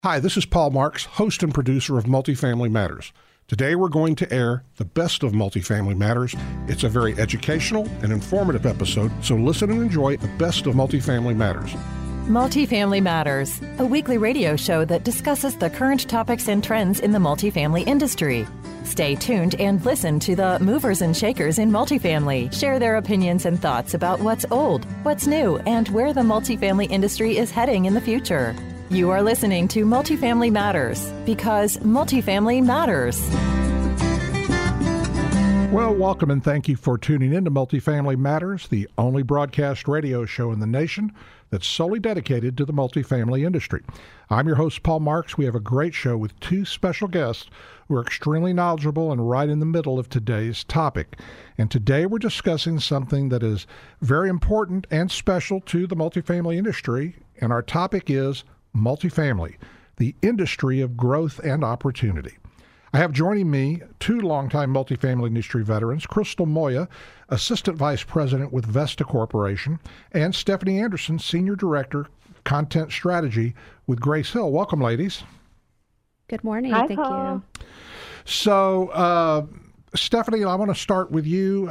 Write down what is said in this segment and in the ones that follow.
Hi, this is Paul Marks, host and producer of Multifamily Matters. Today we're going to air the best of Multifamily Matters. It's a very educational and informative episode, so listen and enjoy the best of Multifamily Matters. Multifamily Matters, a weekly radio show that discusses the current topics and trends in the multifamily industry. Stay tuned and listen to the movers and shakers in multifamily share their opinions and thoughts about what's old, what's new, and where the multifamily industry is heading in the future. You are listening to Multifamily Matters because multifamily matters. Well, welcome and thank you for tuning in to Multifamily Matters, the only broadcast radio show in the nation that's solely dedicated to the multifamily industry. I'm your host, Paul Marks. We have a great show with two special guests who are extremely knowledgeable and right in the middle of today's topic. And today we're discussing something that is very important and special to the multifamily industry, and our topic is multifamily, the industry of growth and opportunity. I have joining me two longtime multifamily industry veterans, Crystal Moya, Assistant Vice President with Vesta Corporation, and Stephanie Anderson, Senior Director, Content Strategy with Grace Hill. Welcome, ladies. Good morning. Hi, Thank Paul. you. So, Stephanie, I want to start with you.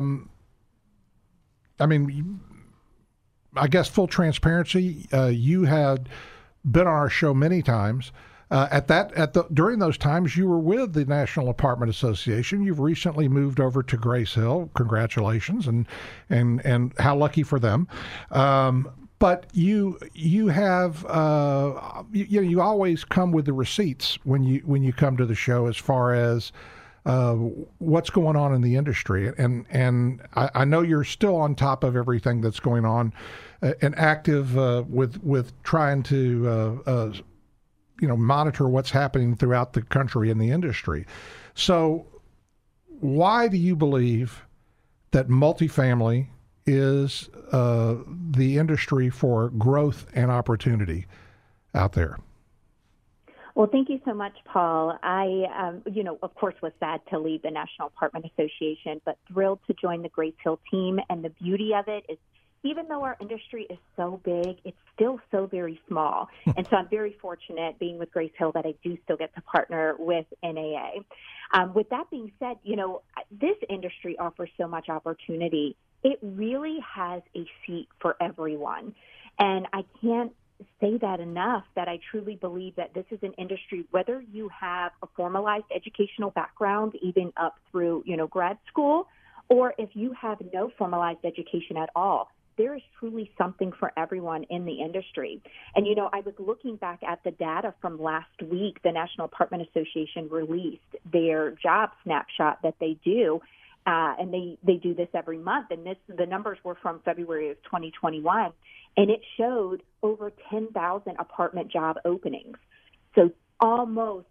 I guess full transparency, you had been on our show many times. During those times, you were with the National Apartment Association. You've recently moved over to Grace Hill. Congratulations, and how lucky for them. But you have you always come with the receipts when you come to the show as far as what's going on in the industry, and I know you're still on top of everything that's going on and active with trying to monitor what's happening throughout the country in the industry. So why do you believe that multifamily is the industry for growth and opportunity out there? Well, thank you so much, Paul. I, of course, was sad to leave the National Apartment Association, but thrilled to join the Grace Hill team. And the beauty of it is, even though our industry is so big, it's still so very small. And so I'm very fortunate being with Grace Hill that I do still get to partner with NAA. With that being said, this industry offers so much opportunity. It really has a seat for everyone. And I can't say that enough, that I truly believe that this is an industry, whether you have a formalized educational background, even up through, grad school, or if you have no formalized education at all, there is truly something for everyone in the industry. And, I was looking back at the data from last week. The National Apartment Association released their job snapshot that they do, and they do this every month. And the numbers were from February of 2021, and it showed over 10,000 apartment job openings. So almost,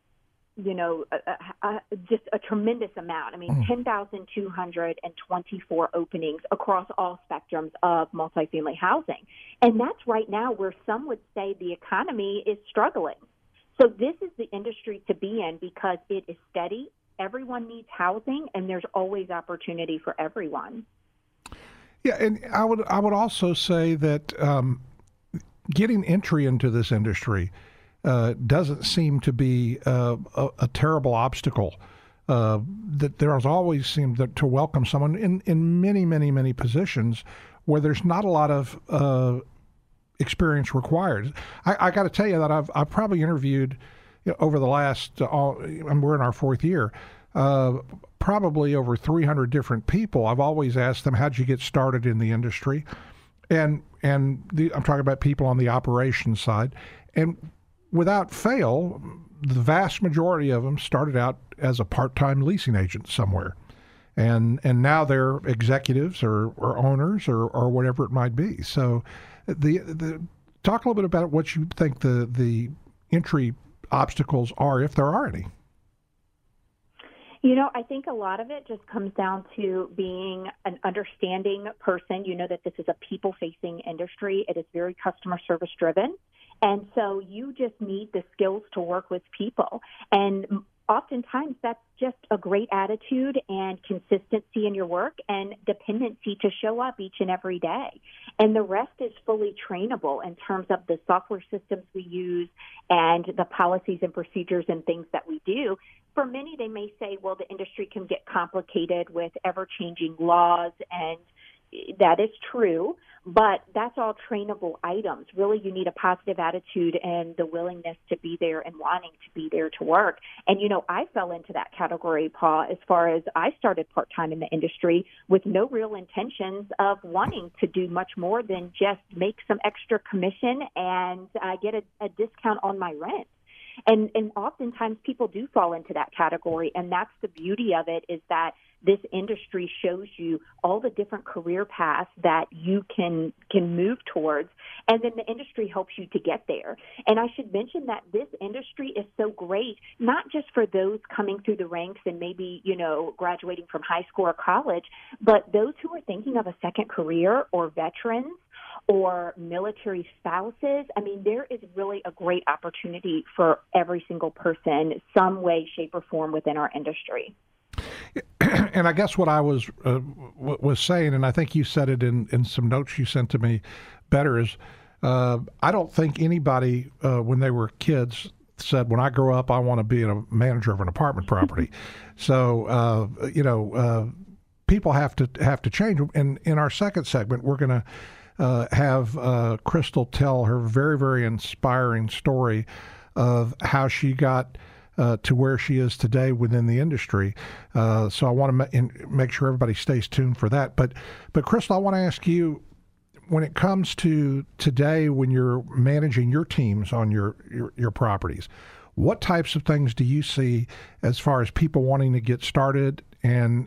just a tremendous amount. 10,224 openings across all spectrums of multifamily housing. And that's right now where some would say the economy is struggling. So this is the industry to be in because it is steady. Everyone needs housing, and there's always opportunity for everyone. Yeah, and I would also say that getting entry into this industry doesn't seem to be a terrible obstacle. That there has always seemed to welcome someone in many, many, many positions where there's not a lot of experience required. I got to tell you that I've probably interviewed over the last, and we're in our fourth year, probably over 300 different people. I've always asked them, how'd you get started in the industry? And I'm talking about people on the operations side. And without fail, the vast majority of them started out as a part-time leasing agent somewhere. And now they're executives or owners or whatever it might be. So talk a little bit about what you think the entry obstacles are, if there are any. I think a lot of it just comes down to being an understanding person. That this is a people-facing industry. It is very customer service driven. And so you just need the skills to work with people. And oftentimes that's just a great attitude and consistency in your work and dependency to show up each and every day. And the rest is fully trainable in terms of the software systems we use and the policies and procedures and things that we do. For many, they may say, well, the industry can get complicated with ever-changing laws, and that is true, but that's all trainable items. Really, you need a positive attitude and the willingness to be there and wanting to be there to work. And, I fell into that category, Paul, as far as I started part-time in the industry with no real intentions of wanting to do much more than just make some extra commission and get a discount on my rent. And oftentimes people do fall into that category, and that's the beauty of it, is that this industry shows you all the different career paths that you can move towards, and then the industry helps you to get there. And I should mention that this industry is so great, not just for those coming through the ranks and maybe, graduating from high school or college, but those who are thinking of a second career or veterans or military spouses. I mean, there is really a great opportunity for every single person, some way, shape, or form within our industry. And I guess what I was saying, and I think you said it in some notes you sent to me better, is I don't think anybody, when they were kids, said, when I grow up, I want to be a manager of an apartment property. So, people have to change. And in our second segment, we're going to have Crystal tell her very, very inspiring story of how she got to where she is today within the industry. So I want to make sure everybody stays tuned for that. But Crystal, I want to ask you, when it comes to today, when you're managing your teams on your properties, what types of things do you see as far as people wanting to get started, and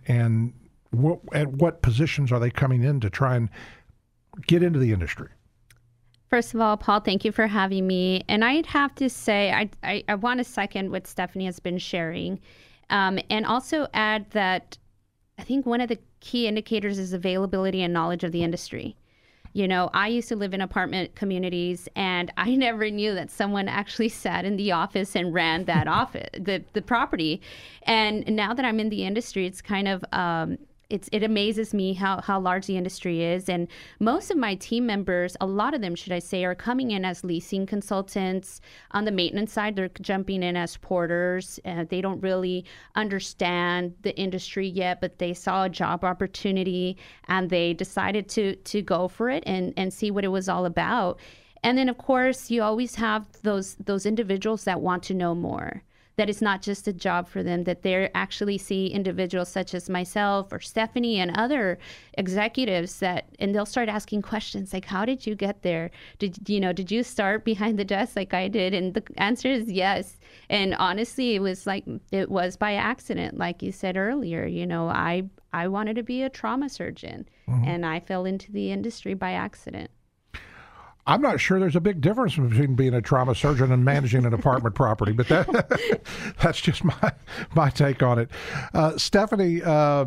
at what positions are they coming in to try and get into the industry? First of all, Paul, thank you for having me. And I'd have to say, I want to second what Stephanie has been sharing, and also add that I think one of the key indicators is availability and knowledge of the industry. I used to live in apartment communities, and I never knew that someone actually sat in the office and ran that office, the property. And now that I'm in the industry, it's kind of it amazes me how large the industry is. And most of my team members, a lot of them, should I say, are coming in as leasing consultants. On the maintenance side, they're jumping in as porters. They don't really understand the industry yet, but they saw a job opportunity and they decided to go for it and see what it was all about. And then, of course, you always have those individuals that want to know more. That it's not just a job for them, that they actually see individuals such as myself or Stephanie and other executives and they'll start asking questions like, how did you get there? Did you start behind the desk like I did? And the answer is yes. And honestly, it was by accident. Like you said earlier, I wanted to be a trauma surgeon, mm-hmm. and I fell into the industry by accident. I'm not sure there's a big difference between being a trauma surgeon and managing an apartment property, but that's just my take on it. Stephanie,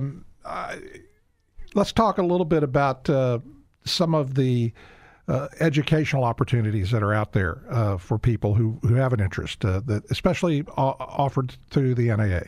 let's talk a little bit about some of the educational opportunities that are out there for people who have an interest, that especially offered through the NAA.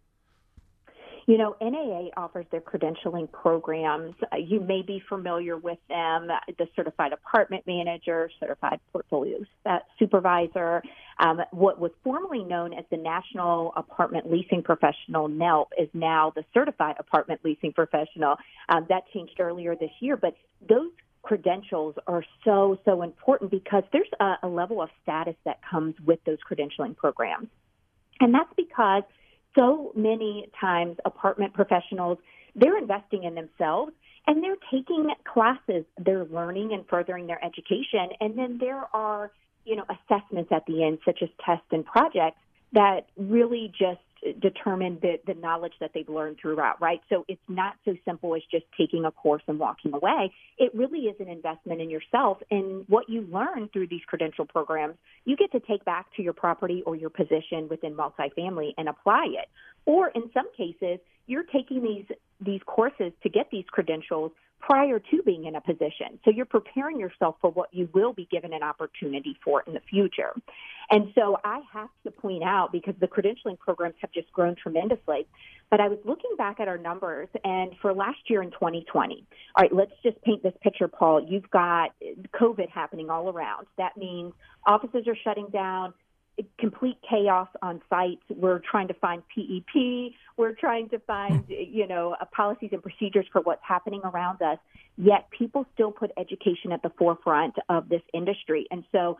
NAA offers their credentialing programs. You may be familiar with them, the Certified Apartment Manager, Certified Portfolio Supervisor. What was formerly known as the National Apartment Leasing Professional, NALP, is now the Certified Apartment Leasing Professional. That changed earlier this year, but those credentials are so important because there's a level of status that comes with those credentialing programs. And that's because so many times apartment professionals, they're investing in themselves and they're taking classes, they're learning and furthering their education. And then there are, assessments at the end, such as tests and projects that really just determine the knowledge that they've learned throughout, right? So it's not so simple as just taking a course and walking away. It really is an investment in yourself, and what you learn through these credential programs, you get to take back to your property or your position within multifamily and apply it. Or in some cases, you're taking these courses to get these credentials prior to being in a position. So you're preparing yourself for what you will be given an opportunity for in the future. And so I have to point out, because the credentialing programs have just grown tremendously, but I was looking back at our numbers, and for last year in 2020, all right, let's just paint this picture, Paul. You've got COVID happening all around. That means offices are shutting down, complete chaos on site. We're trying to find PEP. We're trying to find, policies and procedures for what's happening around us. Yet people still put education at the forefront of this industry. And so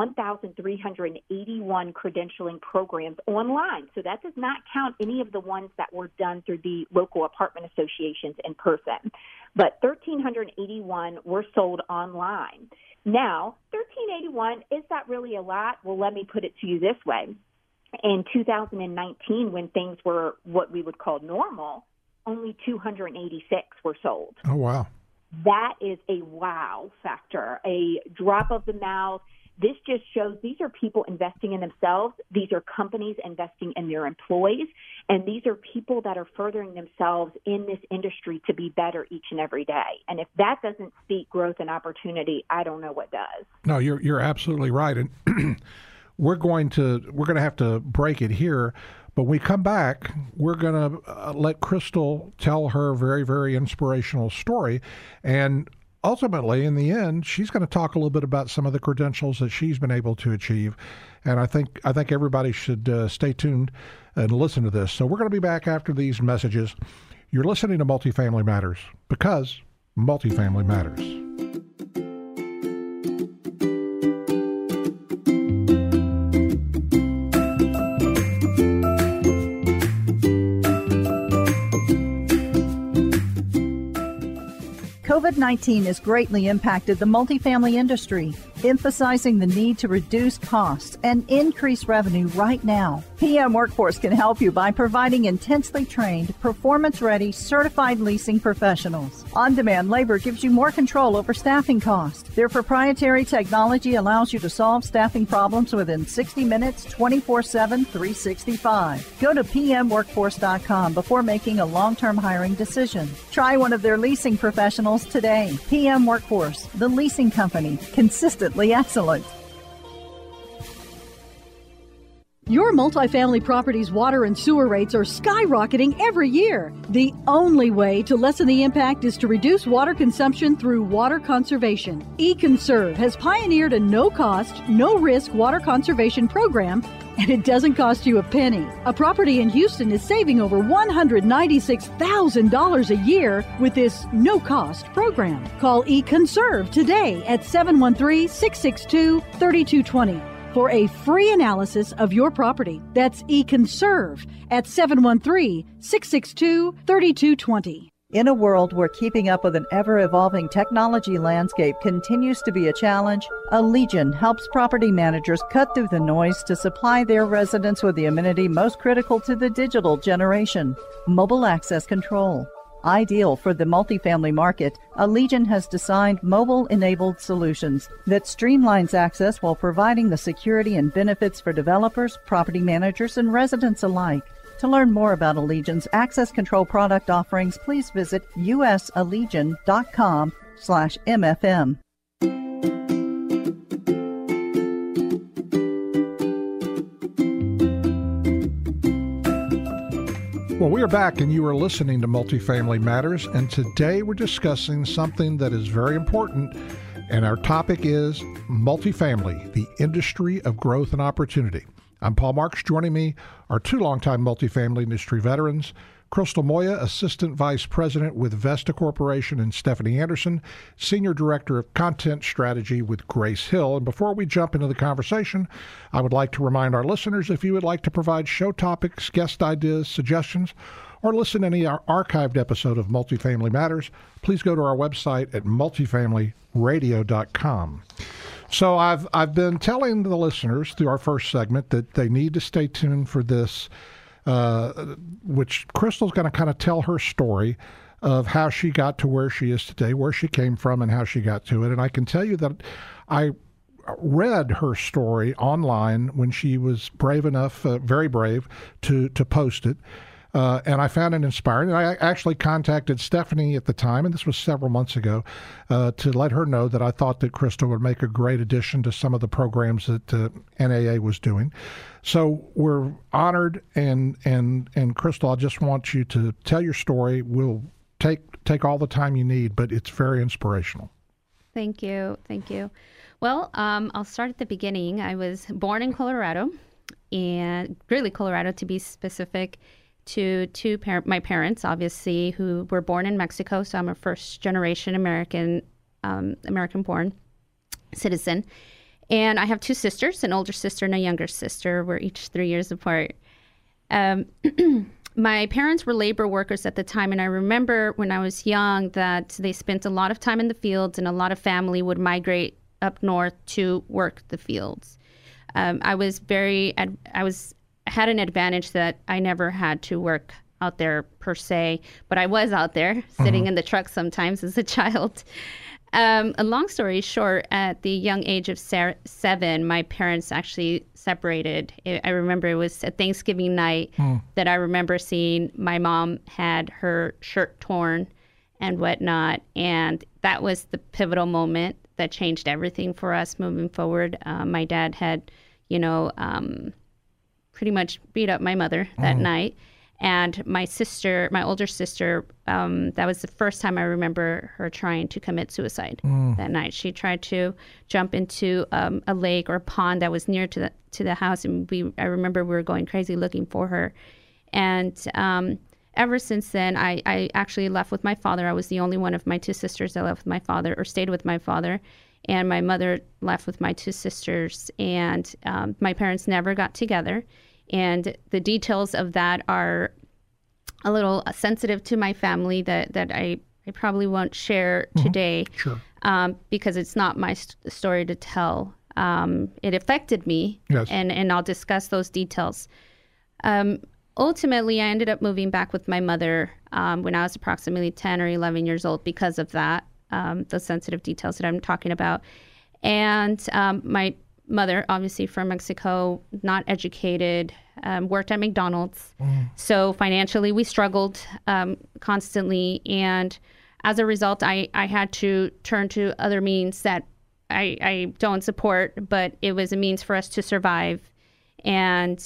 1,381 credentialing programs online. So that does not count any of the ones that were done through the local apartment associations in person. But 1,381 were sold online. Now, 1,381, is that really a lot? Well, let me put it to you this way. In 2019, when things were what we would call normal, only 286 were sold. Oh, wow. That is a wow factor, a drop of the mouth. This just shows these are people investing in themselves. These are companies investing in their employees. And these are people that are furthering themselves in this industry to be better each and every day. And if that doesn't speak growth and opportunity, I don't know what does. No, you're absolutely right. And we're going to have to break it here. But when we come back, we're going to let Crystal tell her very, very inspirational story. And ultimately, in the end, she's going to talk a little bit about some of the credentials that she's been able to achieve. And I think everybody should stay tuned and listen to this. So we're going to be back after these messages. You're listening to Multifamily Matters, because multifamily matters. COVID-19 has greatly impacted the multifamily industry, emphasizing the need to reduce costs and increase revenue right now. PM Workforce can help you by providing intensely trained, performance-ready, certified leasing professionals. On-demand labor gives you more control over staffing costs. Their proprietary technology allows you to solve staffing problems within 60 minutes, 24/7, 365. Go to pmworkforce.com before making a long-term hiring decision. Try one of their leasing professionals today. PM Workforce, the leasing company, consistently excellent. Your multifamily property's water and sewer rates are skyrocketing every year. The only way to lessen the impact is to reduce water consumption through water conservation. eConserve has pioneered a no-cost, no-risk water conservation program, and it doesn't cost you a penny. A property in Houston is saving over $196,000 a year with this no-cost program. Call eConserve today at 713-662-3220. for a free analysis of your property. That's eConserve at 713-662-3220. In a world where keeping up with an ever-evolving technology landscape continues to be a challenge, Allegion helps property managers cut through the noise to supply their residents with the amenity most critical to the digital generation: mobile access control. Ideal for the multifamily market, Allegion has designed mobile-enabled solutions that streamlines access while providing the security and benefits for developers, property managers, and residents alike. To learn more about Allegion's access control product offerings, please visit usallegion.com/MFM. Well, we are back, and you are listening to Multifamily Matters, and today we're discussing something that is very important, and our topic is multifamily, the industry of growth and opportunity. I'm Paul Marks. Joining me are two longtime multifamily industry veterans, Crystal Moya, Assistant Vice President with Vesta Corporation, and Stephanie Anderson, Senior Director of Content Strategy with Grace Hill. And before we jump into the conversation, I would like to remind our listeners, if you would like to provide show topics, guest ideas, suggestions, or listen to any archived episode of Multifamily Matters, please go to our website at multifamilyradio.com. So I've been telling the listeners through our first segment that they need to stay tuned for this, which Crystal's going to kind of tell her story of how she got to where she is today, where she came from, and how she got to it. And I can tell you that I read her story online when she was brave enough, very brave, to post it. And I found it inspiring. And I actually contacted Stephanie at the time, and this was several months ago, to let her know that I thought that Crystal would make a great addition to some of the programs that NAA was doing. So we're honored, and Crystal, I just want you to tell your story. We'll take all the time you need, but it's very inspirational. Thank you. Well, I'll start at the beginning. I was born in Colorado, and Greeley, Colorado, to be specific, to my parents, obviously, who were born in Mexico. So I'm a first-generation American-born citizen. And I have two sisters, an older sister and a younger sister. We're each 3 years apart. My parents were labor workers at the time, and I remember when I was young that they spent a lot of time in the fields, and a lot of family would migrate up north to work the fields. I had an advantage that I never had to work out there per se, but I was out there sitting in the truck sometimes as a child. A long story short, at the young age of 7, my parents actually separated. I remember it was a Thanksgiving night that I remember seeing my mom had her shirt torn and whatnot. And that was the pivotal moment that changed everything for us moving forward. My dad had, pretty much beat up my mother that night. And my older sister, that was the first time I remember her trying to commit suicide that night. She tried to jump into a lake or a pond that was near to the house, and I remember we were going crazy looking for her. And ever since then, I actually left with my father. I was the only one of my two sisters that left with my father or stayed with my father. And my mother left with my two sisters, and my parents never got together. And the details of that are a little sensitive to my family that I probably won't share today. Sure. Because it's not my story to tell. It affected me, yes. and I'll discuss those details. Ultimately, I ended up moving back with my mother when I was approximately 10 or 11 years old because of that, the sensitive details that I'm talking about. And my mother, obviously from Mexico, not educated, worked at McDonald's. So financially, we struggled constantly. And as a result, I had to turn to other means that I don't support, but it was a means for us to survive. And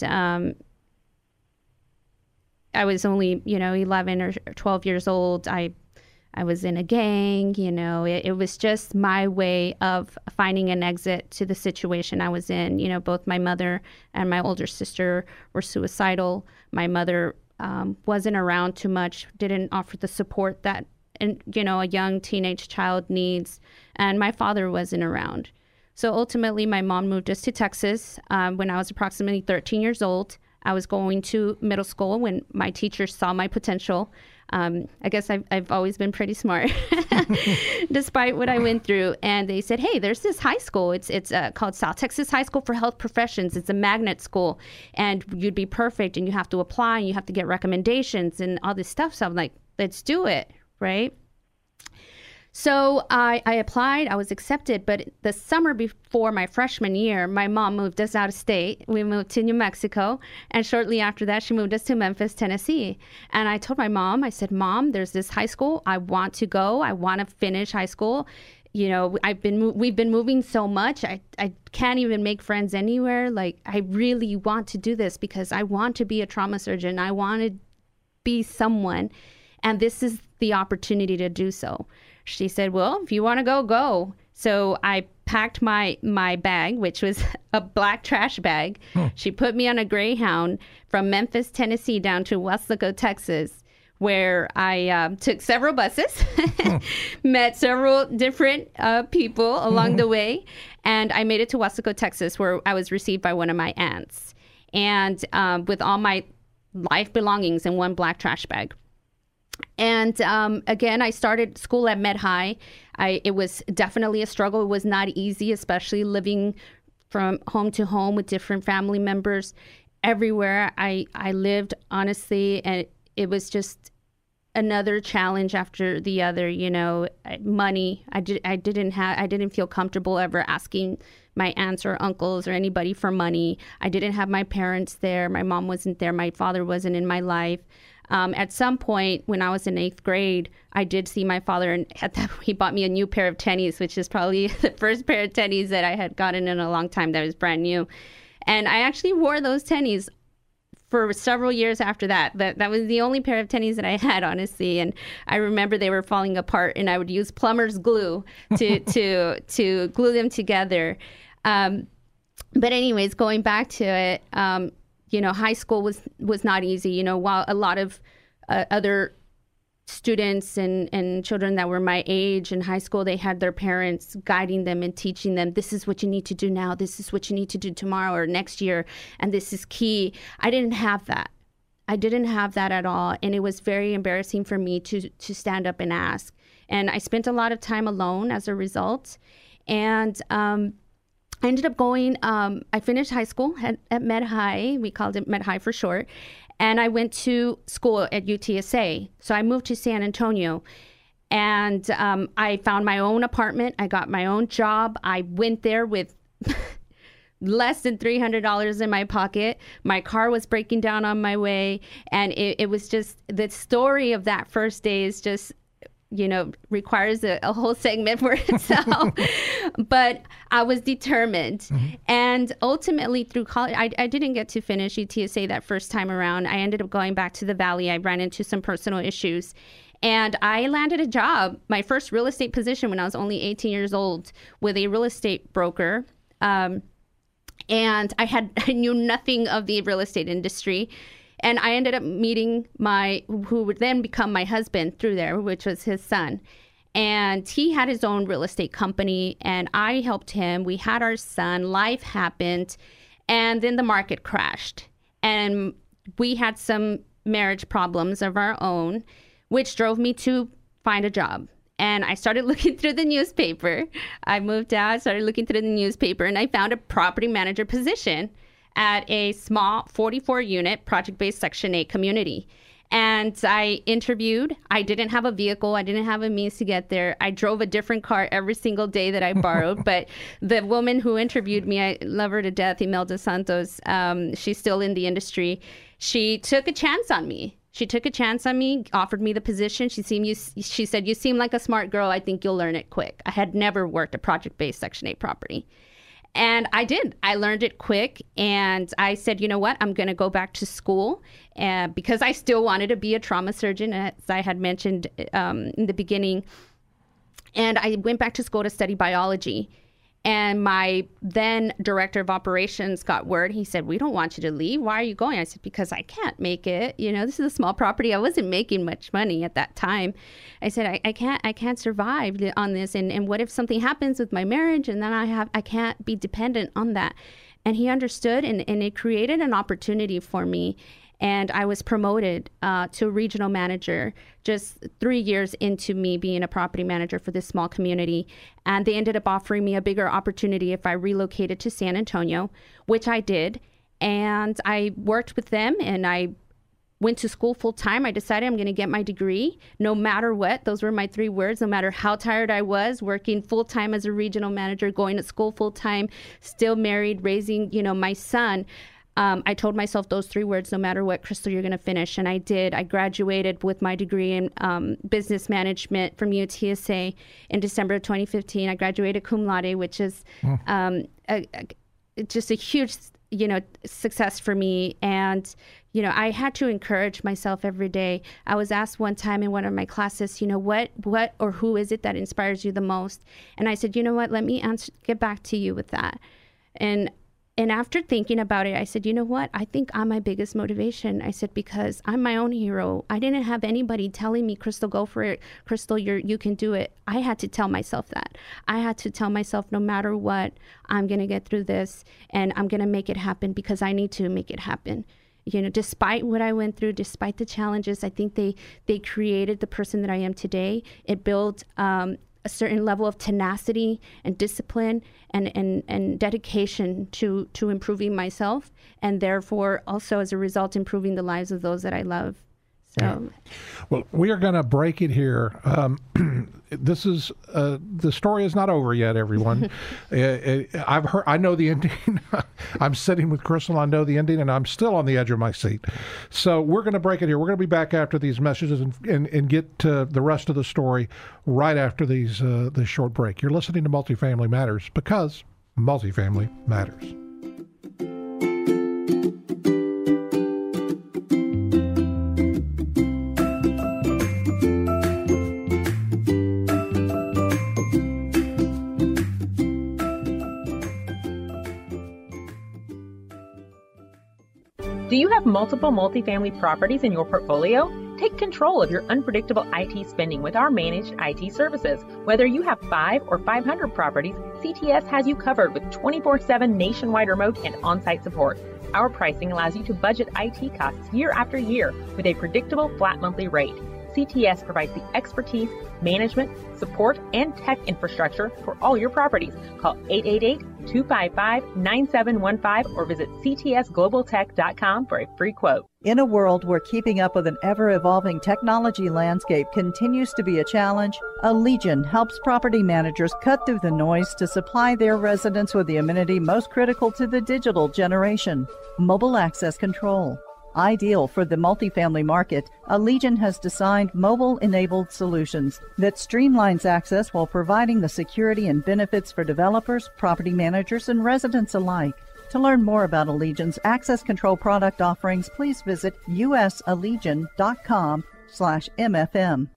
I was only, 11 or 12 years old. I was in a gang, it was just my way of finding an exit to the situation I was in. Both my mother and my older sister were suicidal. My mother wasn't around too much, didn't offer the support that, a young teenage child needs. And my father wasn't around. So ultimately, my mom moved us to Texas when I was approximately 13 years old. I was going to middle school when my teachers saw my potential. I guess I've always been pretty smart, despite what I went through. And they said, hey, there's this high school. It's called South Texas High School for Health Professions. It's a magnet school, and you'd be perfect, and you have to apply, and you have to get recommendations and all this stuff. So I'm like, let's do it, right? So I applied, I was accepted, but the summer before my freshman year, my mom moved us out of state. We moved to New Mexico, and shortly after that, she moved us to Memphis, Tennessee. And I told my mom, I said, Mom, there's this high school. I want to go. I want to finish high school. We've been moving so much. I can't even make friends anywhere. Like, I really want to do this because I want to be a trauma surgeon. I want to be someone, and this is the opportunity to do so. She said, well, if you want to go, go. So I packed my bag, which was a black trash bag. She put me on a Greyhound from Memphis, Tennessee, down to Weslaco, Texas, where I took several buses, met several different people along the way. And I made it to Weslaco, Texas, where I was received by one of my aunts. And with all my life belongings in one black trash bag. And again, I started school at Med High. It was definitely a struggle. It was not easy, especially living from home to home with different family members everywhere I lived, honestly. And it was just another challenge after the other. Money. I didn't feel comfortable ever asking my aunts or uncles or anybody for money. I didn't have my parents there. My mom wasn't there. My father wasn't in my life. At some point when I was in 8th grade, I did see my father, and he bought me a new pair of tennies, which is probably the first pair of tennies that I had gotten in a long time that was brand new. And I actually wore those tennies for several years after that. That was the only pair of tennies that I had, honestly. And I remember they were falling apart, and I would use plumber's glue to glue them together. But anyways, going back to it, high school was not easy. While a lot of other students and children that were my age in high school, they had their parents guiding them and teaching them, this is what you need to do now, this is what you need to do tomorrow or next year, and this is key. I didn't have that. I didn't have that at all, and it was very embarrassing for me to stand up and ask. And I spent a lot of time alone as a result. And I ended up going, I finished high school at Med High. We called it Med High for short. And I went to school at UTSA. So I moved to San Antonio. And I found my own apartment. I got my own job. I went there with less than $300 in my pocket. My car was breaking down on my way. And it was just, the story of that first day is just, requires a whole segment for itself. But I was determined. Mm-hmm. And ultimately through college, I didn't get to finish UTSA that first time around. I ended up going back to the Valley. I ran into some personal issues. And I landed a job, my first real estate position when I was only 18 years old, with a real estate broker. And I knew nothing of the real estate industry. And I ended up meeting who would then become my husband through there, which was his son. And he had his own real estate company, and I helped him. We had our son, life happened, and then the market crashed. And we had some marriage problems of our own, which drove me to find a job. And I started looking through the newspaper. I moved out, started looking through the newspaper, and I found a property manager position at a small 44-unit project-based Section 8 community. And I interviewed. I didn't have a vehicle. I didn't have a means to get there. I drove a different car every single day that I borrowed. But the woman who interviewed me, I love her to death, Imelda Santos, she's still in the industry. She took a chance on me. Offered me the position. She said, you seem like a smart girl. I think you'll learn it quick. I had never worked a project-based Section 8 property. And I did. I learned it quick. And I said, you know what? I'm going to go back to school because I still wanted to be a trauma surgeon, as I had mentioned in the beginning. And I went back to school to study biology. And my then director of operations got word. He said, we don't want you to leave. Why are you going? I said, because I can't make it. This is a small property. I wasn't making much money at that time. I said, I can't survive on this. And what if something happens with my marriage? And then I can't be dependent on that. And he understood, and it created an opportunity for me. And I was promoted to regional manager just 3 years into me being a property manager for this small community. And they ended up offering me a bigger opportunity if I relocated to San Antonio, which I did. And I worked with them, and I went to school full time. I decided I'm going to get my degree no matter what. Those were my 3 words. No matter how tired I was, working full time as a regional manager, going to school full time, still married, raising, my son. I told myself those 3 words, no matter what, Crystal, you're going to finish. And I did. I graduated with my degree in business management from UTSA in December of 2015. I graduated cum laude, which is just a huge, success for me. And, I had to encourage myself every day. I was asked one time in one of my classes, what or who is it that inspires you the most? And I said, you know what, let me get back to you with that. And after thinking about it, I said, you know what? I think I'm my biggest motivation. I said, because I'm my own hero. I didn't have anybody telling me, Crystal, go for it. Crystal, you can do it. I had to tell myself that. I had to tell myself, no matter what, I'm going to get through this, and I'm going to make it happen because I need to make it happen. Despite what I went through, despite the challenges, I think they created the person that I am today. It built a certain level of tenacity and discipline and dedication to improving myself, and therefore also as a result improving the lives of those that I love. So, Well, we are going to break it here. This is the story is not over yet, everyone. I know the ending. I'm sitting with Crystal. I know the ending, and I'm still on the edge of my seat. So we're going to break it here. We're going to be back after these messages and get to the rest of the story right after this short break. You're listening to Multifamily Matters because multifamily matters. Do you have multiple multifamily properties in your portfolio? Take control of your unpredictable IT spending with our managed IT services. Whether you have 5 or 500 properties, CTS has you covered with 24/7 nationwide remote and on-site support. Our pricing allows you to budget IT costs year after year with a predictable flat monthly rate. CTS provides the expertise, management, support, and tech infrastructure for all your properties. Call 888-255-9715 or visit ctsglobaltech.com for a free quote. In a world where keeping up with an ever-evolving technology landscape continues to be a challenge, Allegion helps property managers cut through the noise to supply their residents with the amenity most critical to the digital generation: mobile access control. Ideal for the multifamily market, Allegion has designed mobile-enabled solutions that streamlines access while providing the security and benefits for developers, property managers, and residents alike. To learn more about Allegion's access control product offerings, please visit usallegion.com/MFM.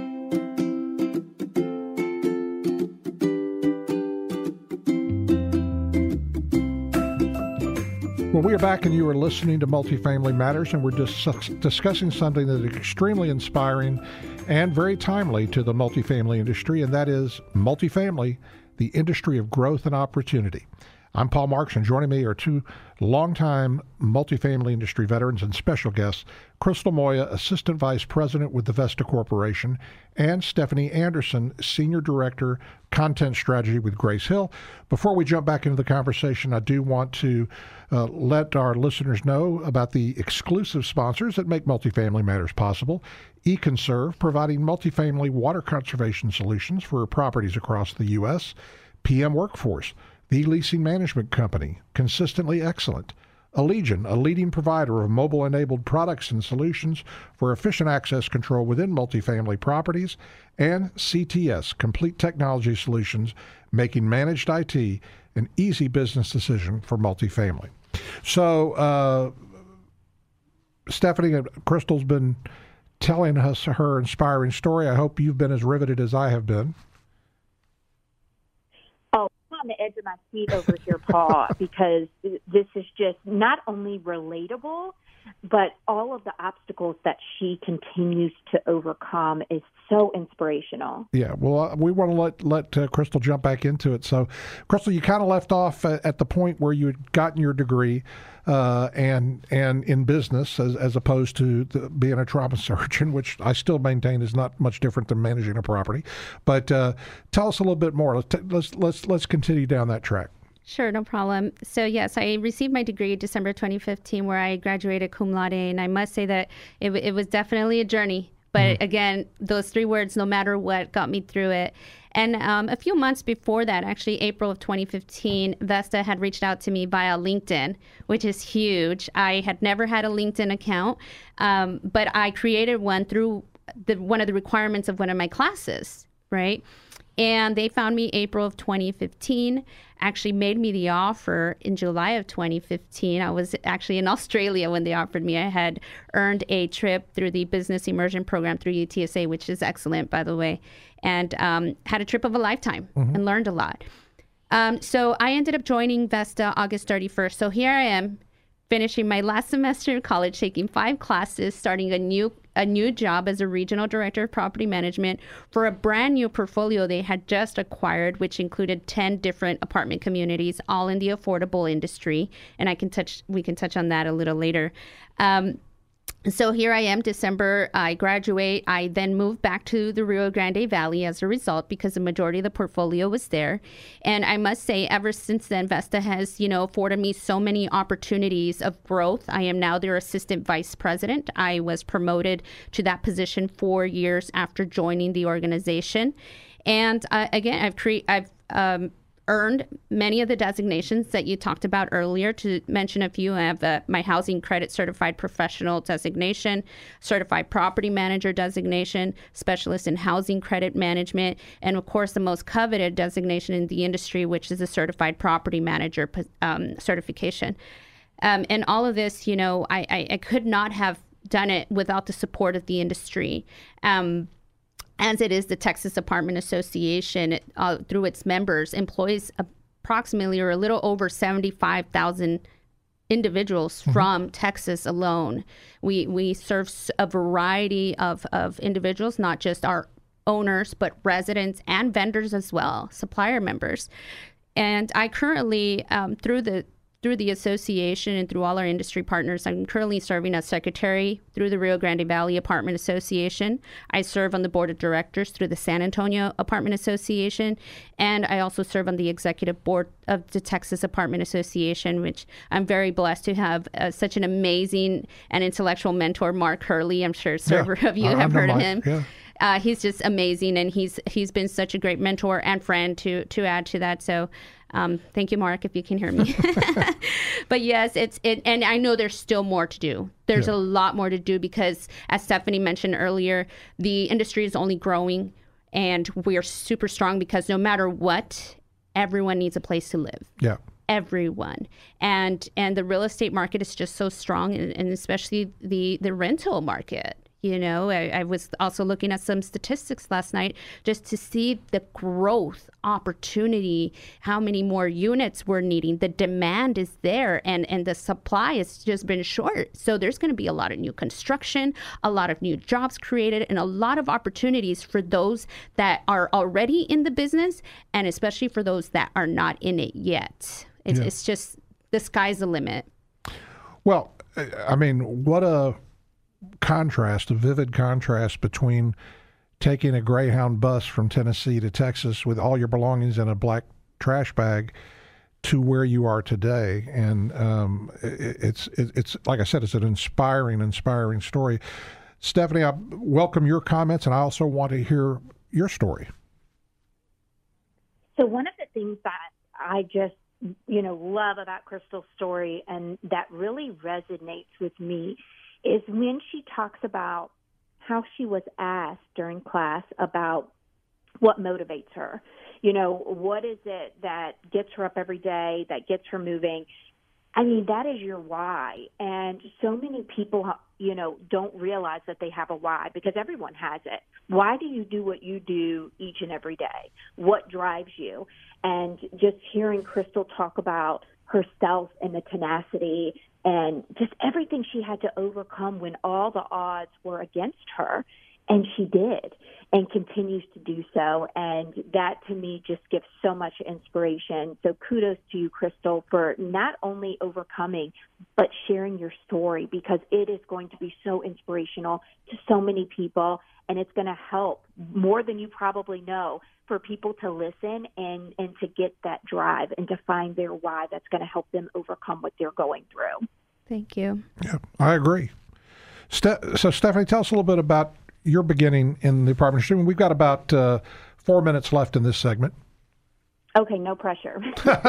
Well, we are back, and you are listening to Multifamily Matters, and we're discussing something that is extremely inspiring and very timely to the multifamily industry, and that is multifamily, the industry of growth and opportunity. I'm Paul Marks, and joining me are two longtime multifamily industry veterans and special guests, Crystal Moya, Assistant Vice President with the Vesta Corporation, and Stephanie Anderson, Senior Director, Content Strategy with Grace Hill. Before we jump back into the conversation, I do want to let our listeners know about the exclusive sponsors that make Multifamily Matters possible. eConserve, providing multifamily water conservation solutions for properties across the U.S. PM Workforce, the leasing management company, consistently excellent. Allegion, a leading provider of mobile-enabled products and solutions for efficient access control within multifamily properties. And CTS, complete technology solutions, making managed IT an easy business decision for multifamily. So, Stephanie and Crystal's been telling us her inspiring story. I hope you've been as riveted as I have been. On the edge of my seat over here, Paul, because this is just not only relatable, but all of the obstacles that she continues to overcome is so inspirational. Yeah, well, we want to let Crystal jump back into it. So, Crystal, you kind of left off at the point where you had gotten your degree and in business as opposed to being a trauma surgeon, which I still maintain is not much different than managing a property. But tell us a little bit more. Let's continue down that track. Sure, no problem. So yes, I received my degree December 2015, where I graduated cum laude, and I must say that it was definitely a journey. But again, those 3 words, no matter what, got me through it. And a few months before that, actually April of 2015, Vesta had reached out to me via LinkedIn, which is huge. I had never had a LinkedIn account, but I created one through one of the requirements of one of my classes, right? And they found me April of 2015, actually made me the offer in July of 2015. I was actually in Australia when they offered me. I had earned a trip through the Business Immersion Program through UTSA, which is excellent, by the way, and had a trip of a lifetime and learned a lot. So I ended up joining Vesta August 31st. So here I am, finishing my last semester in college, taking 5 classes, starting a new job as a regional director of property management for a brand new portfolio they had just acquired, which included 10 different apartment communities, all in the affordable industry. And we can touch on that a little later. So here I am, December, I graduate. I then moved back to the Rio Grande Valley as a result because the majority of the portfolio was there. And I must say, ever since then, Vesta has, afforded me so many opportunities of growth. I am now their assistant vice president. I was promoted to that position 4 years after joining the organization. And again, I've earned many of the designations that you talked about earlier. To mention a few, I have my Housing Credit Certified Professional designation, Certified Property Manager designation, Specialist in Housing Credit Management, and of course the most coveted designation in the industry, which is the Certified Property Manager certification. And all of this, I could not have done it without the support of the industry. As it is, the Texas Apartment Association, through its members, employs approximately or a little over 75,000 individuals from Texas alone. We serve a variety of individuals, not just our owners, but residents and vendors as well, supplier members. And I currently, through the association and through all our industry partners, I'm currently serving as secretary through the Rio Grande Valley Apartment Association. I serve on the board of directors through the San Antonio Apartment Association, and I also serve on the executive board of the Texas Apartment Association, which I'm very blessed to have such an amazing and intellectual mentor, Mark Hurley. I'm sure several of you have heard of him. Yeah. He's just amazing, and he's been such a great mentor and friend to add to that. So thank you, Mark, if you can hear me. But yes, and I know there's still more to do. There's a lot more to do because, as Stephanie mentioned earlier, the industry is only growing, and we are super strong because no matter what, everyone needs a place to live. Yeah. Everyone. And the real estate market is just so strong, and especially the rental market. I was also looking at some statistics last night just to see the growth opportunity, how many more units we're needing. The demand is there, and the supply has just been short. So there's going to be a lot of new construction, a lot of new jobs created, and a lot of opportunities for those that are already in the business, and especially for those that are not in it yet. It's just the sky's the limit. Well, I mean, what a vivid contrast between taking a Greyhound bus from Tennessee to Texas with all your belongings in a black trash bag to where you are today. And it's like I said, it's an inspiring story. Stephanie, I welcome your comments, and I also want to hear your story. So one of the things that I just love about Crystal's story, and that really resonates with me, is when she talks about how she was asked during class about what motivates her. What is it that gets her up every day, that gets her moving? I mean, that is your why. And so many people, don't realize that they have a why, because everyone has it. Why do you do what you do each and every day? What drives you? And just hearing Crystal talk about herself and the tenacity and just everything she had to overcome when all the odds were against her. And she did and continues to do so. And that, to me, just gives so much inspiration. So kudos to you, Crystal, for not only overcoming, but sharing your story, because it is going to be so inspirational to so many people. And it's going to help more than you probably know for people to listen and to get that drive and to find their why that's going to help them overcome what they're going through. Thank you. Yeah, I agree. So, Stephanie, tell us a little bit about your beginning in the apartment industry. We've got about 4 minutes left in this segment. Okay, no pressure.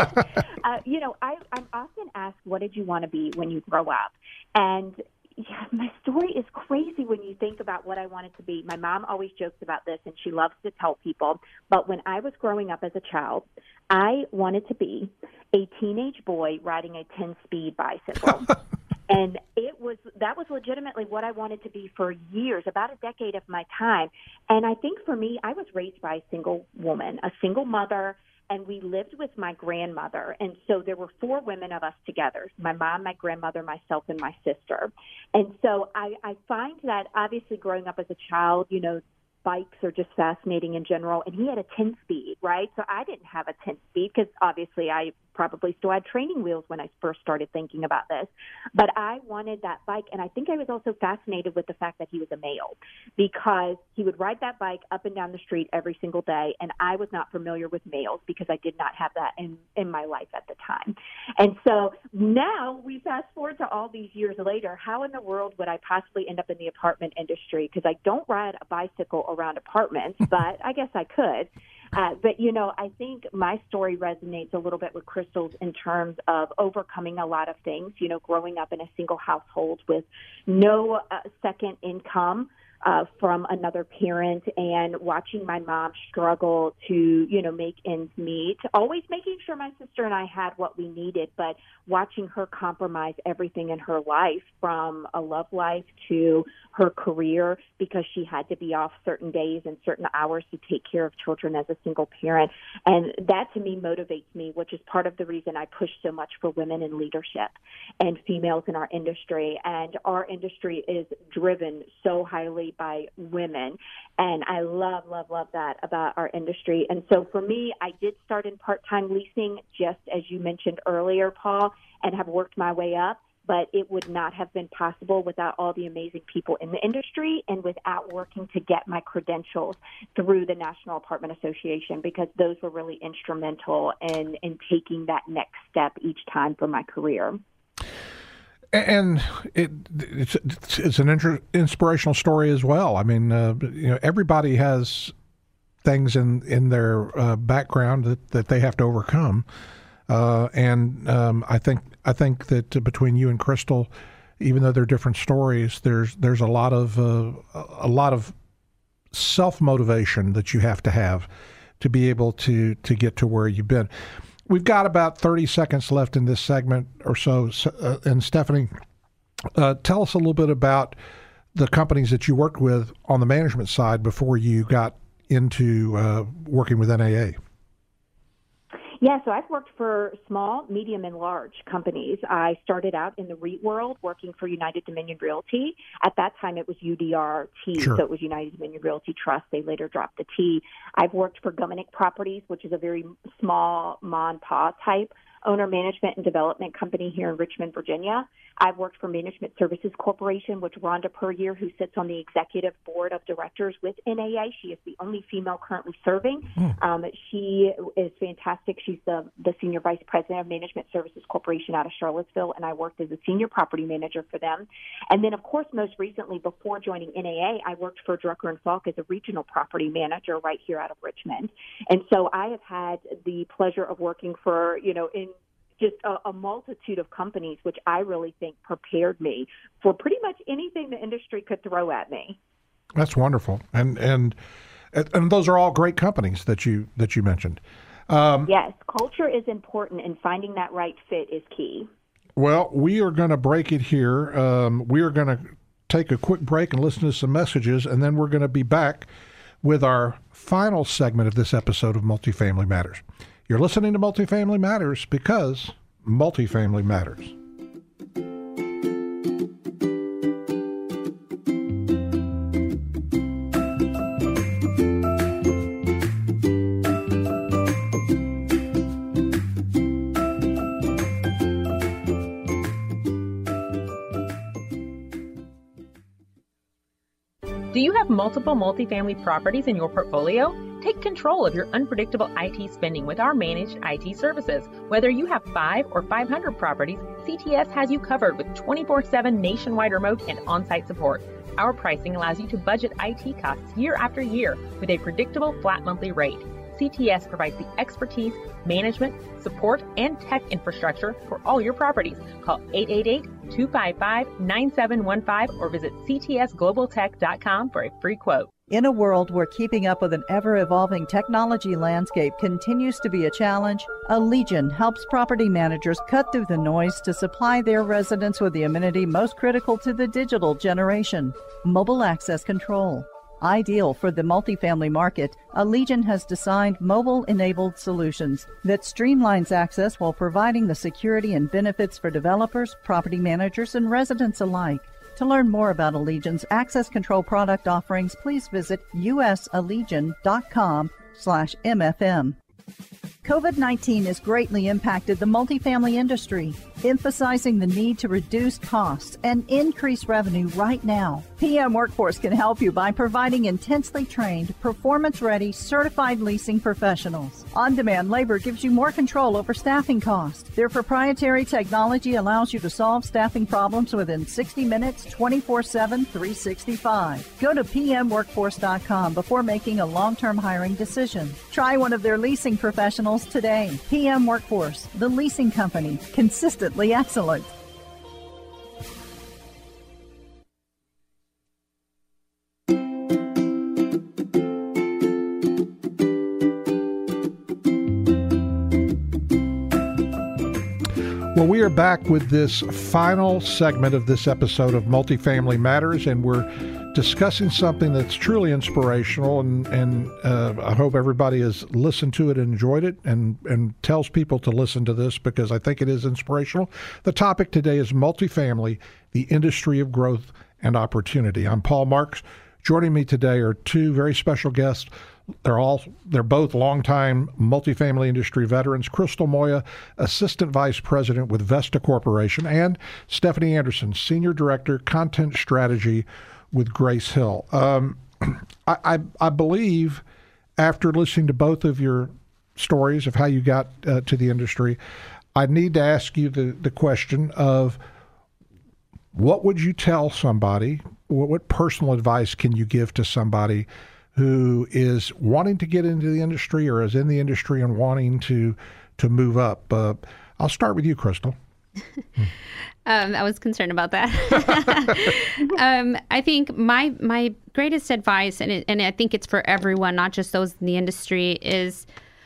I'm often asked, what did you want to be when you grow up? And my story is crazy when you think about what I wanted to be. My mom always jokes about this, and she loves to tell people, but when I was growing up as a child, I wanted to be a teenage boy riding a 10-speed bicycle. And that was legitimately what I wanted to be for years, about a decade of my time. And I think for me, I was raised by a single woman, a single mother, and we lived with my grandmother. And so there were 4 women of us together, my mom, my grandmother, myself, and my sister. And so I find that obviously growing up as a child, bikes are just fascinating in general. And he had a 10-speed, right? So I didn't have a 10-speed because obviously I probably still had training wheels when I first started thinking about this. But I wanted that bike, and I think I was also fascinated with the fact that he was a male, because he would ride that bike up and down the street every single day, and I was not familiar with males because I did not have that in my life at the time. And so now we fast forward to all these years later, how in the world would I possibly end up in the apartment industry? Because I don't ride a bicycle around apartments, but I guess I could. But, you know, I think my story resonates a little bit with Crystal's in terms of overcoming a lot of things, you know, growing up in a single household with no second income from another parent, and watching my mom struggle to, you know, make ends meet, always making sure my sister and I had what we needed, but watching her compromise everything in her life, from a love life to her career, because she had to be off certain days and certain hours to take care of children as a single parent. And that to me motivates me, which is part of the reason I push so much for women in leadership and females in our industry. And our industry is driven so highly by women. And I love that about our industry. And so for me, I did start in part-time leasing, just as you mentioned earlier, Paul, and have worked my way up. But it would not have been possible without all the amazing people in the industry and without working to get my credentials through the National Apartment Association, because those were really instrumental in taking that next step each time for my career. And it's an inspirational story as well. I mean, you know, everybody has things in their background that they have to overcome. I think that between you and Crystal, even though they're different stories, there's a lot of self-motivation that you have to be able to get to where you've been. We've got about 30 seconds left in this segment or so. And Stephanie, tell us a little bit about the companies that you worked with on the management side before you got into working with NAA. Yeah, so I've worked for small, medium, and large companies. I started out in the REIT world working for United Dominion Realty. At that time, it was UDRT, Sure. So it was United Dominion Realty Trust. They later dropped the T. I've worked for Gumminick Properties, which is a very small ma-and-pa type owner management and development company here in Richmond, Virginia. I've worked for Management Services Corporation, which Rhonda Puryear, who sits on the executive board of directors with NAA. She is the only female currently serving. She is fantastic. She's the senior vice president of Management Services Corporation out of Charlottesville, and I worked as a senior property manager for them. And then, of course, most recently, before joining NAA, I worked for Drucker and Falk as a regional property manager right here out of Richmond. And so I have had the pleasure of working for, you know, in just a multitude of companies, which I really think prepared me for pretty much anything the industry could throw at me. That's wonderful, and those are all great companies that you mentioned. Yes, culture is important, and finding that right fit is key. Well, we are going to break it here. We are going to take a quick break and listen to some messages, and then we're going to be back with our final segment of this episode of Multifamily Matters. You're listening to Multifamily Matters because multifamily matters. Do you have multiple multifamily properties in your portfolio? Take control of your unpredictable IT spending with our managed IT services. Whether you have 5 or 500 properties, CTS has you covered with 24/7 nationwide remote and on-site support. Our pricing allows you to budget IT costs year after year with a predictable flat monthly rate. CTS provides the expertise, management, support, and tech infrastructure for all your properties. Call 888-255-9715 or visit ctsglobaltech.com for a free quote. In a world where keeping up with an ever-evolving technology landscape continues to be a challenge, Allegion helps property managers cut through the noise to supply their residents with the amenity most critical to the digital generation, mobile access control. Ideal for the multifamily market, Allegion has designed mobile-enabled solutions that streamlines access while providing the security and benefits for developers, property managers, and residents alike. To learn more about Allegion's access control product offerings, please visit usallegion.com/MFM. COVID-19 has greatly impacted the multifamily industry, emphasizing the need to reduce costs and increase revenue right now. PM Workforce can help you by providing intensely trained, performance-ready, certified leasing professionals. On-demand labor gives you more control over staffing costs. Their proprietary technology allows you to solve staffing problems within 60 minutes, 24/7, 365. Go to pmworkforce.com before making a long-term hiring decision. Try one of their leasing professionals today. PM Workforce, the leasing company, consistently excellent. Well, we are back with this final segment of this episode of Multifamily Matters, and we're discussing something that's truly inspirational, and I hope everybody has listened to it and enjoyed it and tells people to listen to this because I think it is inspirational. The topic today is multifamily, the industry of growth and opportunity. I'm Paul Marks. Joining me today are two very special guests. They're both longtime multifamily industry veterans. Crystal Moya, Assistant Vice President with Vesta Corporation, and Stephanie Anderson, Senior Director, Content Strategy with Grace Hill. I believe after listening to both of your stories of how you got to the industry, I need to ask you the question of what would you tell somebody, what personal advice can you give to somebody who is wanting to get into the industry or is in the industry and wanting to move up? I'll start with you, Crystal. I was concerned about that. I think my greatest advice, and I think it's for everyone, not just those in the industry, is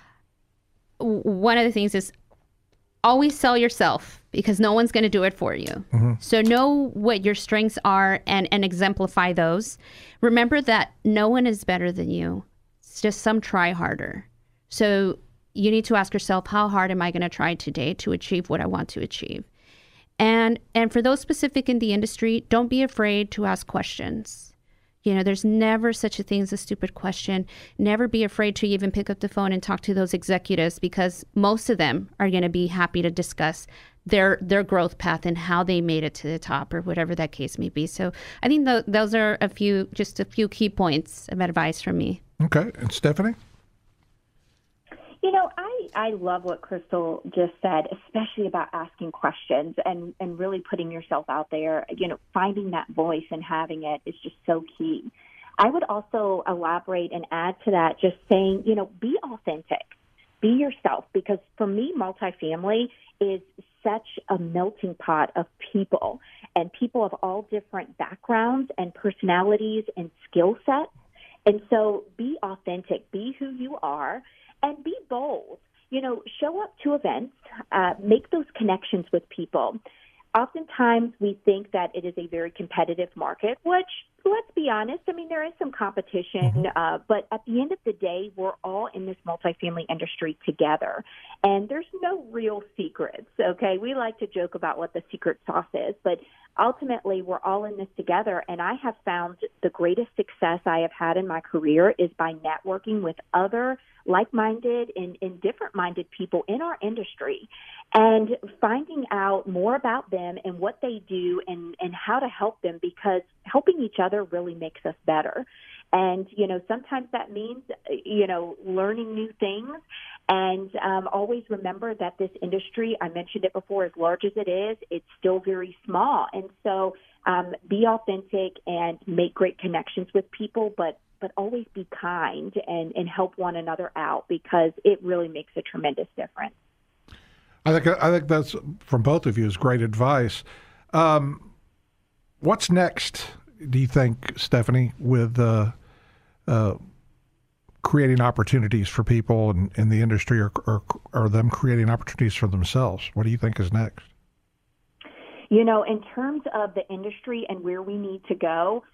one of the things is always sell yourself because no one's going to do it for you. Mm-hmm. So know what your strengths are and exemplify those. Remember that no one is better than you. It's just some try harder. So you need to ask yourself, how hard am I going to try today to achieve what I want to achieve? And for those specific in the industry, don't be afraid to ask questions. You know, there's never such a thing as a stupid question. Never be afraid to even pick up the phone and talk to those executives because most of them are going to be happy to discuss their growth path and how they made it to the top or whatever that case may be. So I think those are just a few key points of advice from me. Okay. And Stephanie? You know, I love what Crystal just said, especially about asking questions and really putting yourself out there. You know, finding that voice and having it is just so key. I would also elaborate and add to that, just saying, you know, be authentic, be yourself, because for me, multifamily is such a melting pot of people and people of all different backgrounds and personalities and skill sets. And so be authentic, be who you are. And be bold. You know, show up to events, make those connections with people. Oftentimes we think that it is a very competitive market, which, let's be honest, I mean, there is some competition, but at the end of the day, we're all in this multifamily industry together. And there's no real secrets, okay? We like to joke about what the secret sauce is, but ultimately we're all in this together. And I have found the greatest success I have had in my career is by networking with other like-minded and different-minded people in our industry and finding out more about them and what they do and how to help them, because helping each other really makes us better. And, you know, sometimes that means, you know, learning new things. And always remember that this industry, I mentioned it before, as large as it is, it's still very small. And so be authentic and make great connections with people, but always be kind and help one another out, because it really makes a tremendous difference. I think that's, from both of you, is great advice. What's next, do you think, Stephanie, with creating opportunities for people in the industry, or them creating opportunities for themselves? What do you think is next? You know, in terms of the industry and where we need to go,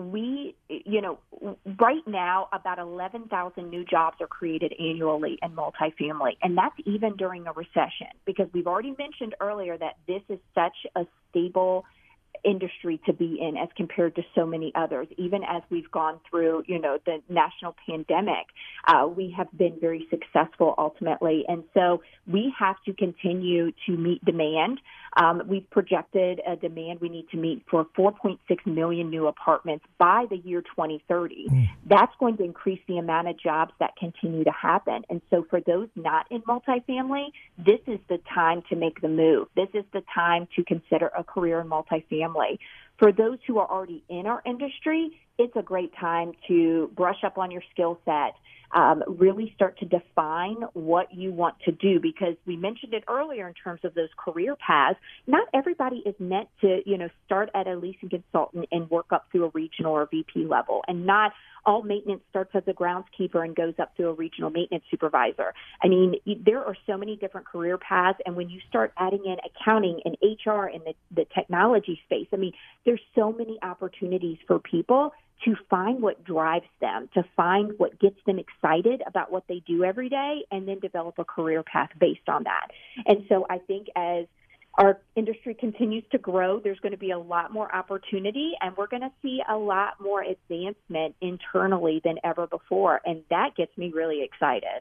right now about 11,000 new jobs are created annually in multifamily, and that's even during a recession, because we've already mentioned earlier that this is such a stable industry to be in as compared to so many others. Even as we've gone through, the national pandemic, we have been very successful ultimately. And so we have to continue to meet demand. We've projected a demand we need to meet for 4.6 million new apartments by the year 2030. That's going to increase the amount of jobs that continue to happen. And so for those not in multifamily, this is the time to make the move. This is the time to consider a career in multifamily. For those who are already in our industry, it's a great time to brush up on your skill set, really start to define what you want to do, because we mentioned it earlier in terms of those career paths. Not everybody is meant to, start at a leasing consultant and work up through a regional or VP level, and not all maintenance starts as a groundskeeper and goes up to a regional maintenance supervisor. I mean, there are so many different career paths, and when you start adding in accounting and HR and the technology space, I mean, there's so many opportunities for people to find what drives them, to find what gets them excited about what they do every day, and then develop a career path based on that. And so I think as our industry continues to grow, there's going to be a lot more opportunity, and we're going to see a lot more advancement internally than ever before. And that gets me really excited.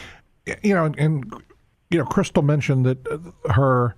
Crystal mentioned that her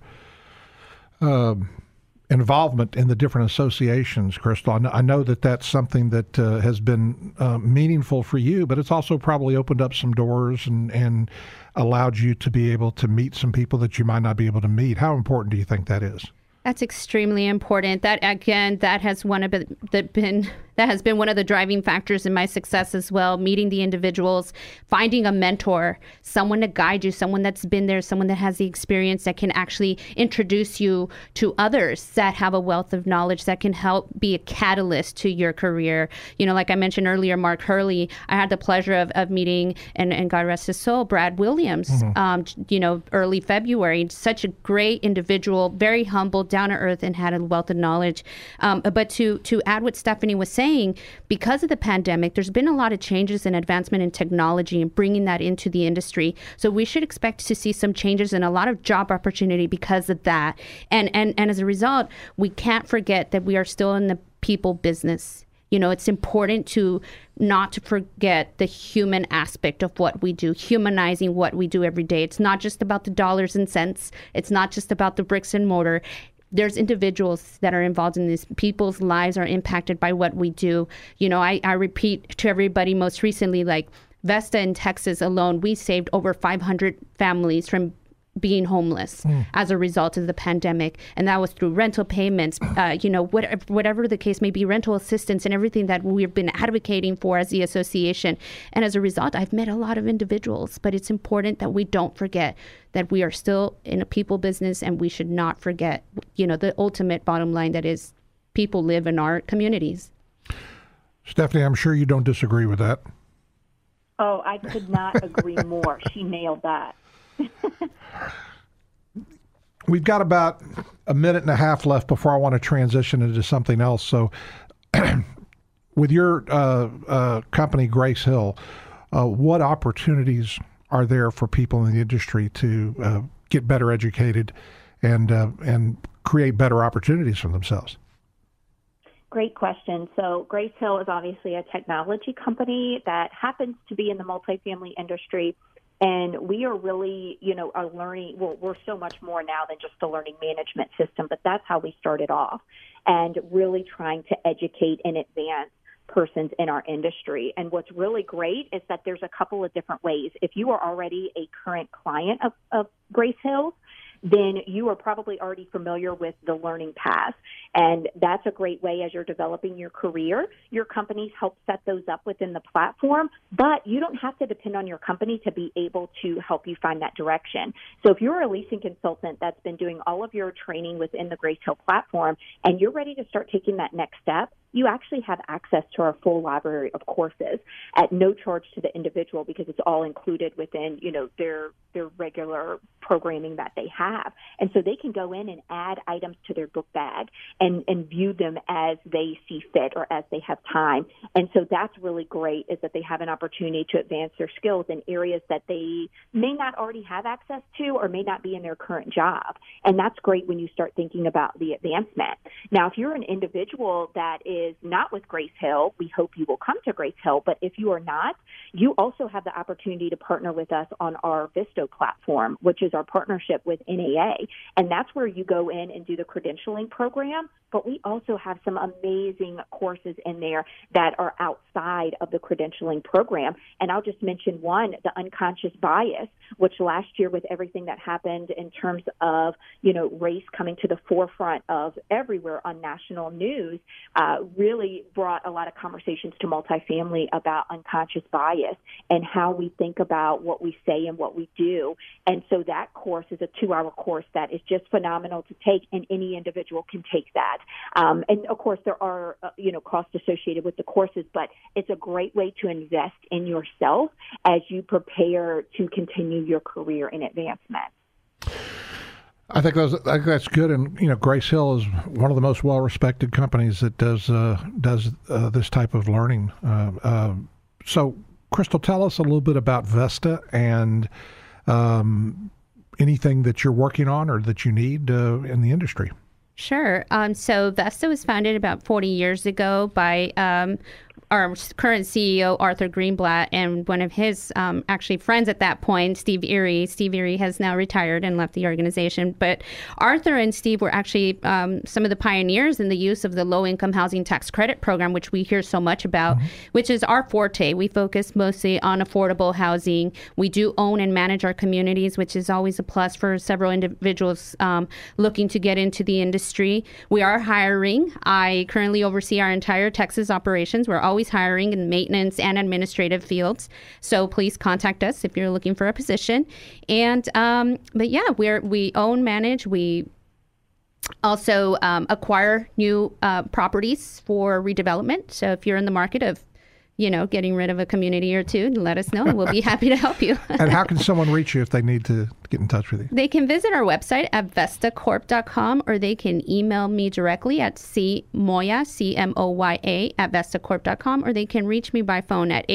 involvement in the different associations, Crystal. I know that that's something that has been meaningful for you, but it's also probably opened up some doors and allowed you to be able to meet some people that you might not be able to meet. How important do you think that is? That's extremely important. That has been one of the driving factors in my success as well. Meeting the individuals, finding a mentor, someone to guide you, someone that's been there, someone that has the experience that can actually introduce you to others that have a wealth of knowledge that can help be a catalyst to your career. Like I mentioned earlier, Mark Hurley, I had the pleasure of meeting, and God rest his soul, Brad Williams, early February. Such a great individual, very humble, down to earth, and had a wealth of knowledge. But to add what Stephanie was saying, because of the pandemic, there's been a lot of changes and advancement in technology and bringing that into the industry. So we should expect to see some changes and a lot of job opportunity because of that. And as a result, we can't forget that we are still in the people business. It's important to not to forget the human aspect of what we do, humanizing what we do every day. It's not just about the dollars and cents. It's not just about the bricks and mortar. There's individuals that are involved in this. People's lives are impacted by what we do. I repeat to everybody most recently, like Vesta in Texas alone, we saved over 500 families from being homeless as a result of the pandemic. And that was through rental payments, whatever the case may be, rental assistance and everything that we've been advocating for as the association. And as a result, I've met a lot of individuals, but it's important that we don't forget that we are still in a people business, and we should not forget, the ultimate bottom line, that is people live in our communities. Stephanie, I'm sure you don't disagree with that. Oh, I could not agree more. She nailed that. We've got about a minute and a half left before I want to transition into something else. So with your company, Grace Hill, what opportunities are there for people in the industry to get better educated and create better opportunities for themselves? Great question. So Grace Hill is obviously a technology company that happens to be in the multifamily industry. And we are really, are learning, we're so much more now than just a learning management system, but that's how we started off, and really trying to educate and advance persons in our industry. And what's really great is that there's a couple of different ways. If you are already a current client of Grace Hill, then you are probably already familiar with the learning path. And that's a great way as you're developing your career. Your companies help set those up within the platform, but you don't have to depend on your company to be able to help you find that direction. So if you're a leasing consultant that's been doing all of your training within the Grace Hill platform and you're ready to start taking that next step, you actually have access to our full library of courses at no charge to the individual because it's all included within, their regular programming that they have. And so they can go in and add items to their book bag and view them as they see fit or as they have time. And so that's really great, is that they have an opportunity to advance their skills in areas that they may not already have access to or may not be in their current job. And that's great when you start thinking about the advancement. Now, if you're an individual that is not with Grace Hill, we hope you will come to Grace Hill. But if you are not, you also have the opportunity to partner with us on our Visto platform, which is our partnership with NAA. And that's where you go in and do the credentialing program. But we also have some amazing courses in there that are outside of the credentialing program. And I'll just mention one, the unconscious bias, which last year with everything that happened in terms of, race coming to the forefront of everywhere on national news, really brought a lot of conversations to multifamily about unconscious bias and how we think about what we say and what we do. And so that course is a 2-hour course that is just phenomenal to take, and any individual can take that. And of course, there are, costs associated with the courses, but it's a great way to invest in yourself as you prepare to continue your career in advancement. I think that's good, and Grace Hill is one of the most well-respected companies that does this type of learning. So, Crystal, tell us a little bit about Vesta and anything that you're working on or that you need in the industry. Sure. So Vesta was founded about 40 years ago by our current CEO, Arthur Greenblatt, and one of his actually friends at that point, Steve Erie. Steve Erie has now retired and left the organization. But Arthur and Steve were actually some of the pioneers in the use of the low-income housing tax credit program, which we hear so much about, which is our forte. We focus mostly on affordable housing. We do own and manage our communities, which is always a plus for several individuals looking to get into the industry. We are hiring. I currently oversee our entire Texas operations. We're always hiring in maintenance and administrative fields. So please contact us if you're looking for a position. And but yeah, we own, manage, we also acquire new properties for redevelopment. So if you're in the market of getting rid of a community or two, let us know. We'll be happy to help you. And how can someone reach you if they need to get in touch with you? They can visit our website at vestacorp.com, or they can email me directly at cmoya, CMOYA, at vestacorp.com, or they can reach me by phone at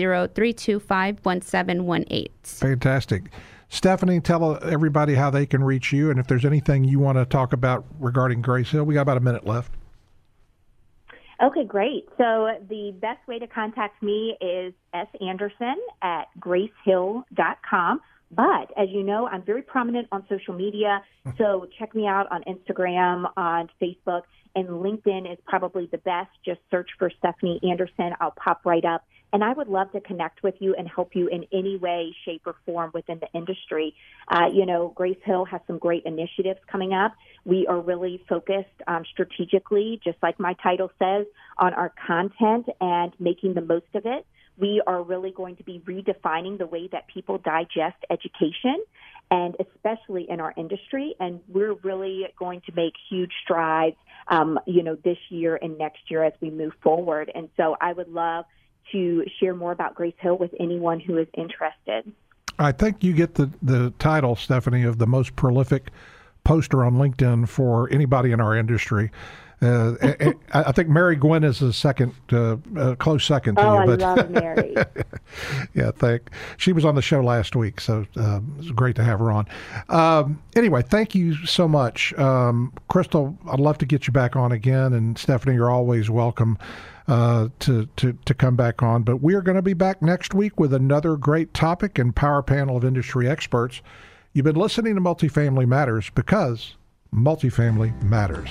860-325-1718. Fantastic. Stephanie, tell everybody how they can reach you, and if there's anything you want to talk about regarding Grace Hill. We got about a minute left. Okay, great. So the best way to contact me is sanderson@gracehill.com. But as you know, I'm very prominent on social media. So check me out on Instagram, on Facebook, and LinkedIn is probably the best. Just search for Stephanie Anderson. I'll pop right up. And I would love to connect with you and help you in any way, shape, or form within the industry. Grace Hill has some great initiatives coming up. We are really focused strategically, just like my title says, on our content and making the most of it. We are really going to be redefining the way that people digest education, and especially in our industry. And we're really going to make huge strides, this year and next year as we move forward. And so I would love to share more about Grace Hill with anyone who is interested. I think you get the title, Stephanie, of the most prolific poster on LinkedIn for anybody in our industry. I think Mary Gwynn is a second, close second to you. I love Mary. Yeah, she was on the show last week, so it was great to have her on. Anyway, thank you so much. Crystal, I'd love to get you back on again, and Stephanie, you're always welcome to come back on. But we are going to be back next week with another great topic and power panel of industry experts. You've been listening to Multifamily Matters because multifamily matters.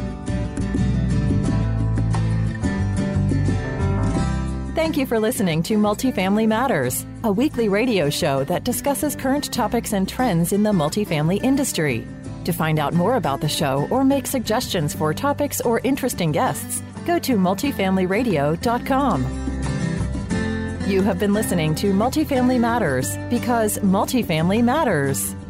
Thank you for listening to Multifamily Matters, a weekly radio show that discusses current topics and trends in the multifamily industry. To find out more about the show or make suggestions for topics or interesting guests, go to multifamilyradio.com. You have been listening to Multifamily Matters because multifamily matters.